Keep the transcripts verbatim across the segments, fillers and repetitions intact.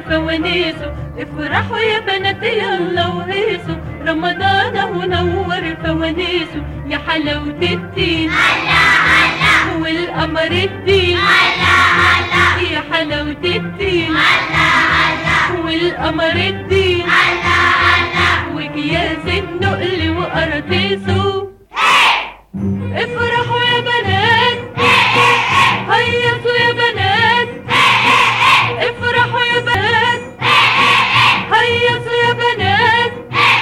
فوانيسه. افرحوا يا بنات يلا وهيصوا، رمضان اهو نور فوانيسه. يا حلاوة الدين والقمر الدين، يا حلاوة الدين والقمر الدين، وكياس النقل وقراطيسه. افرحوا يا بنات هيصوا يا بنات، افرحوا يا بنات هيصوا يا بنات.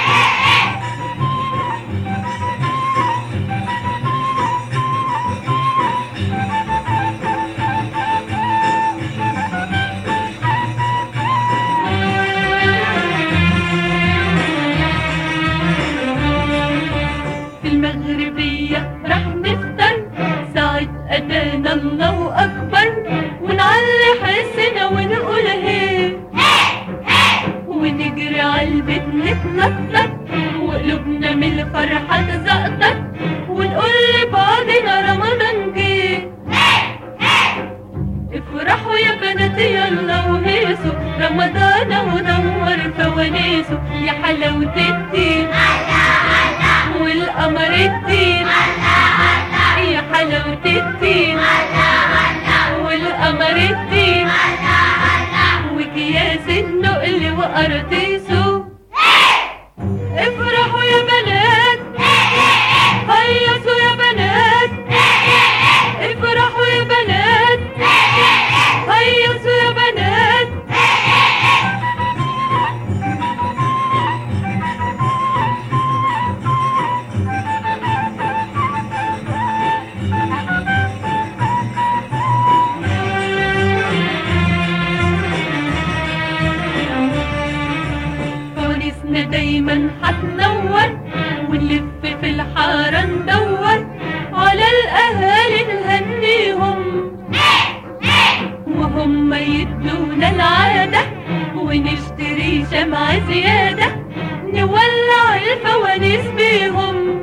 في المغربية راح نفطر ساعة أذان الله أكبر، ونعلي حسنا ونقول هي، ونجري عالبيت نتنطط وقلوبنا من الفرحة تزقطط، ونقول لبعضنا رمضان جه. افرحوا يا بنات يلا وهيصوا، رمضان اهو نور فوانيسه. يا حلاوة الدين والقمر الدين، يا حلاوة الدين والقمر الدين، وكياس النقل وقراطيسه. افرحوا يا بنات هيصوا يا بنات، افرحوا يا بنات هيصوا يا بنات. فوانيسنا دايما هتنور، ونلف في الحارة ندور على الأهالي نهنيهم، وهم يدونا العادة ونشتري شمعة زيادة نولع الفوانيس بيهم.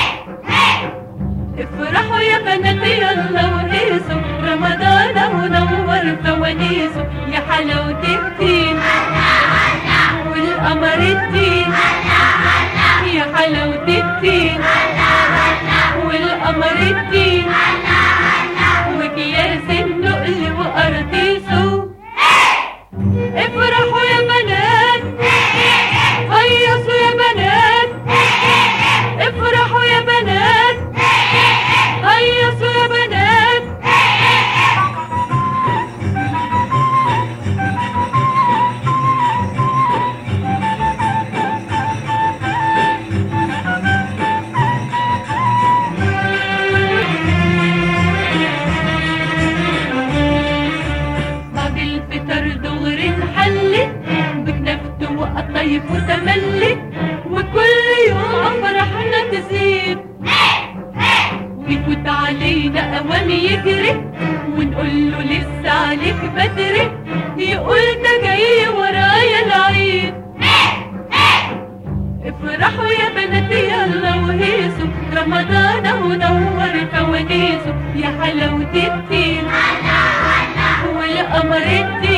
افرحوا يا بنات يلا وهيصوا، رمضان اهو نور فوانيسه. يا حلاوة الدين والقمر الدين، يا حلاوة الدين والقمر الدين، وكياس النقل وقراطيسه. افرحوا يا بنات هيصوا يا بنات، افرحوا يا بنات هيصوا يا بنات. بعد الفطر دغري نحلي بكنافته وقطايف وتملي، وكل يوم فرحنا تزيد، ويفوت علينا اوام يجري ونقول له لسه عليك بدري، يقول ده جاي ورايا العيد. افرحوا يا بنات يلا وهيصوا، رمضان اهو نور فوانيسه. يا حلاوة الدين والقمر الدين،